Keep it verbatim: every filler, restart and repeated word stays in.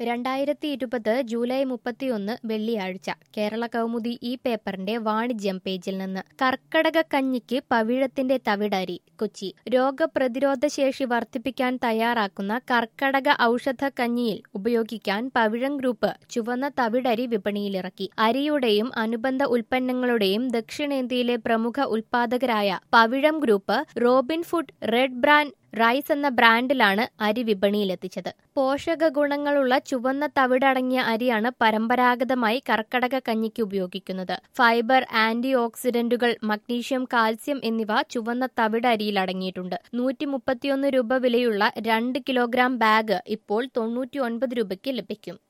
രണ്ടായിരത്തി ഇരുപത് ജൂലൈ മുപ്പത്തിയൊന്ന് വെള്ളിയാഴ്ച കേരള കൗമുദി ഈ പേപ്പറിന്റെ വാണിജ്യം പേജിൽ നിന്ന് കർക്കടക കഞ്ഞിക്ക് പവിഴത്തിന്റെ തവിടരി കൊച്ചി. രോഗപ്രതിരോധ ശേഷി വർദ്ധിപ്പിക്കാൻ തയ്യാറാക്കുന്ന കർക്കടക ഔഷധ കഞ്ഞിയിൽ ഉപയോഗിക്കാൻ പവിഴം ഗ്രൂപ്പ് ചുവന്ന തവിടരി വിപണിയിലിറക്കി. അരിയുടെയും അനുബന്ധ ഉൽപ്പന്നങ്ങളുടെയും ദക്ഷിണേന്ത്യയിലെ പ്രമുഖ ഉൽപാദകരായ Pavizham group Robin food red brand rice എന്ന ബ്രാൻഡിലാണ് അരി വിപണിയിലെത്തിച്ചത്. പോഷക ഗുണങ്ങളുള്ള ചുവന്ന തവിടടങ്ങിയ അരിയാണ് പരമ്പരാഗതമായി കർക്കടക കഞ്ഞിക്ക് ഉപയോഗിക്കുന്നത്. ഫൈബർ, ആന്റി ഓക്സിഡന്റുകൾ, മഗ്നീഷ്യം, കാൽസ്യം എന്നിവ ചുവന്ന തവിട് അരിയിൽ അടങ്ങിയിട്ടുണ്ട്. നൂറ്റി മുപ്പത്തിയൊന്ന് രൂപ വിലയുള്ള രണ്ട് കിലോഗ്രാം ബാഗ് ഇപ്പോൾ തൊണ്ണൂറ്റി ഒൻപത് രൂപയ്ക്ക് ലഭിക്കും.